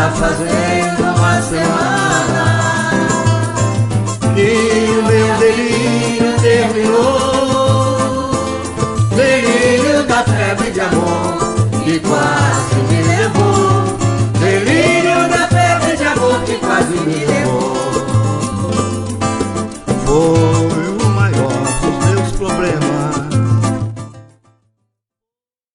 tá fazendo uma semana que o meu delírio terminou.